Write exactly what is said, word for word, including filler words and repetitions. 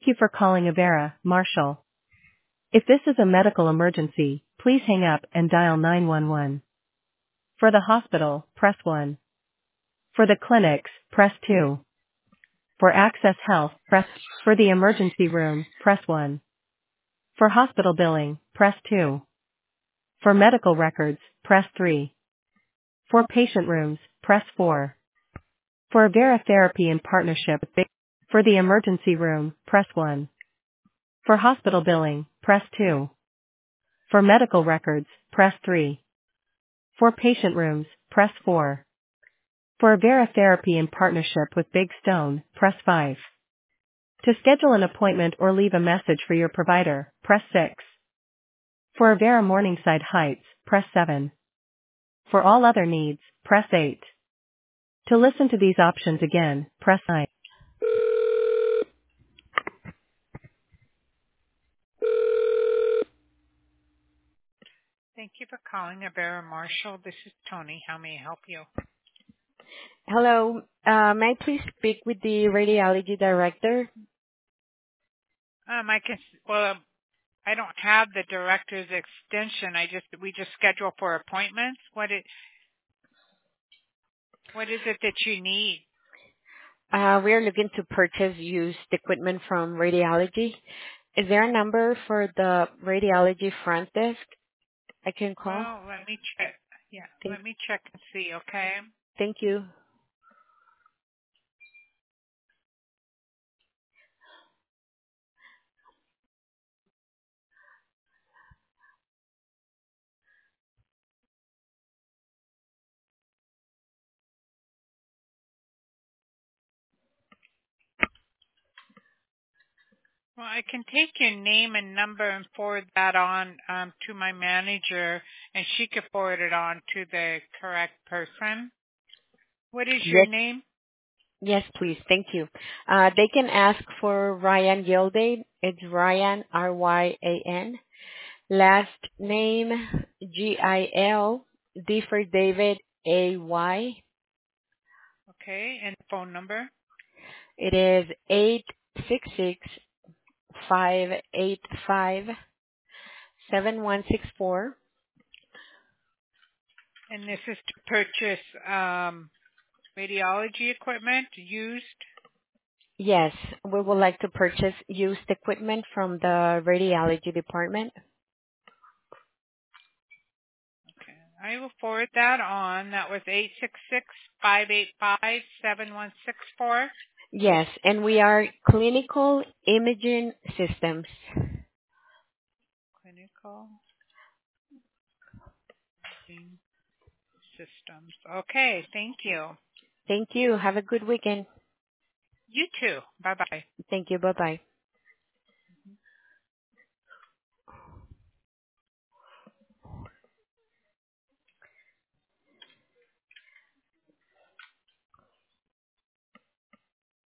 you for calling Avera, Marshall. If this is a medical emergency, please hang up and dial nine one one. For the hospital, press one. For the clinics, press two. For Access Health, press for the emergency room, press one. For hospital billing, press two. For medical records, press three. For patient rooms, press four. For Avera Therapy in partnership with Big, for the emergency room, press one. For hospital billing, press two. For medical records, press three. For patient rooms, press four. For Avera Therapy in partnership with Big Stone, press five. To schedule an appointment or leave a message for your provider, press six. For Avera Morningside Heights, press seven. For all other needs, press eight. To listen to these options again, press nine. Thank you for calling Avera Marshall. This is Tony. How may I help you? Hello. Uh, may I please speak with the radiology director? Um, I can, well, I don't have the director's extension. I just, we just schedule for appointments. What it, what is it that you need? Uh, we are looking to purchase used equipment from radiology. Is there a number for the radiology front desk I can call? Well, let me check. Yeah, Thank, let me check and see, okay? thank you. Well, I can take your name and number and forward that on um, to my manager, and she can forward it on to the correct person. What is your Yes, name? yes, please. Thank you. Uh, they can ask for Ryan Gilday. It's Ryan, R Y A N. Last name, G I L, D for David, A Y. Okay, and phone number. It is eight six six five eight five seven one six four. And this is to purchase um, radiology equipment used. Yes, we would like to purchase used equipment from the radiology department. Okay, I will forward that on. That was eight six six five eight five seven one six four. Yes, and we are clinical imaging systems. Clinical systems. Okay, thank you. Thank you. Have a good weekend. You too. Bye bye. Thank you. Bye-bye.